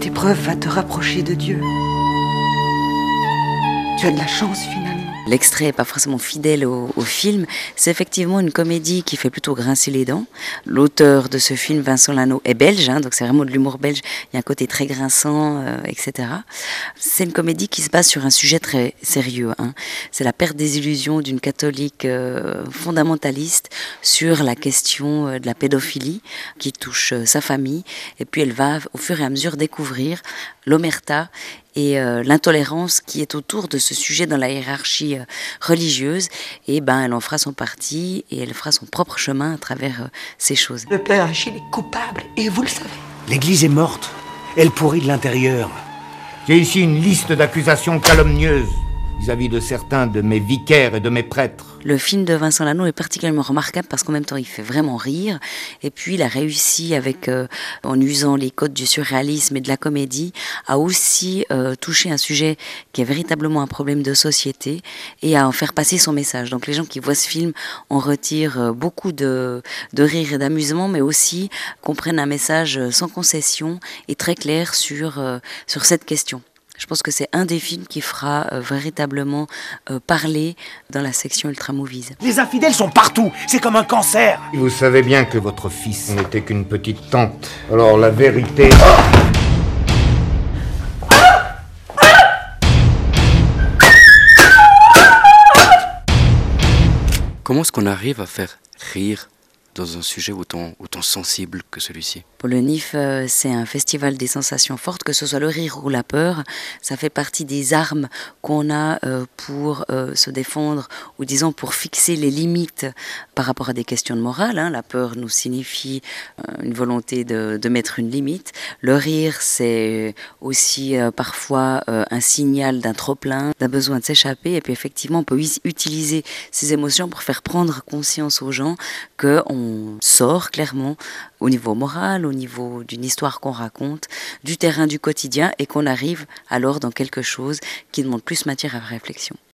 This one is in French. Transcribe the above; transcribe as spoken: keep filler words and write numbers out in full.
Cette épreuve va te rapprocher de Dieu. Tu as de la chance finalement. L'extrait n'est pas forcément fidèle au, au film. C'est effectivement une comédie qui fait plutôt grincer les dents. L'auteur de ce film, Vincent Lano, est belge, hein, donc c'est vraiment de l'humour belge. Il y a un côté très grinçant, euh, et cetera. C'est une comédie qui se base sur un sujet très sérieux. Hein. C'est la perte des illusions d'une catholique euh, fondamentaliste sur la question euh, de la pédophilie qui touche euh, sa famille. Et puis elle va au fur et à mesure découvrir l'omerta et euh, l'intolérance qui est autour de ce sujet dans la hiérarchie euh, religieuse. Et ben, elle en fera son parti et elle fera son propre chemin à travers euh, ces choses. Le père Achille est coupable et vous le savez. L'Église est morte. Elle pourrit de l'intérieur. J'ai ici une liste d'accusations calomnieuses vis-à-vis de certains de mes vicaires et de mes prêtres. Le film de Vincent Lano est particulièrement remarquable parce qu'en même temps il fait vraiment rire et puis il a réussi avec, euh, en usant les codes du surréalisme et de la comédie, à aussi euh, toucher un sujet qui est véritablement un problème de société et à en faire passer son message. Donc les gens qui voient ce film en retirent beaucoup de, de rire et d'amusement, mais aussi comprennent un message sans concession et très clair sur, euh, sur cette question. Je pense que c'est un des films qui fera euh, véritablement euh, parler dans la section Ultra Movies. Les infidèles sont partout. C'est comme un cancer. Vous savez bien que votre fils n'était qu'une petite tante. Alors la vérité... Comment est-ce qu'on arrive à faire rire dans un sujet autant, autant sensible que celui-ci? Pour le N I F, euh, c'est un festival des sensations fortes, que ce soit le rire ou la peur. Ça fait partie des armes qu'on a euh, pour euh, se défendre, ou disons pour fixer les limites par rapport à des questions de morale. Hein. La peur nous signifie euh, une volonté de, de mettre une limite. Le rire, c'est aussi euh, parfois euh, un signal d'un trop-plein, d'un besoin de s'échapper. Et puis effectivement, on peut utiliser ces émotions pour faire prendre conscience aux gens qu'on on sort clairement au niveau moral, au niveau d'une histoire qu'on raconte, du terrain du quotidien et qu'on arrive alors dans quelque chose qui demande plus matière à réflexion.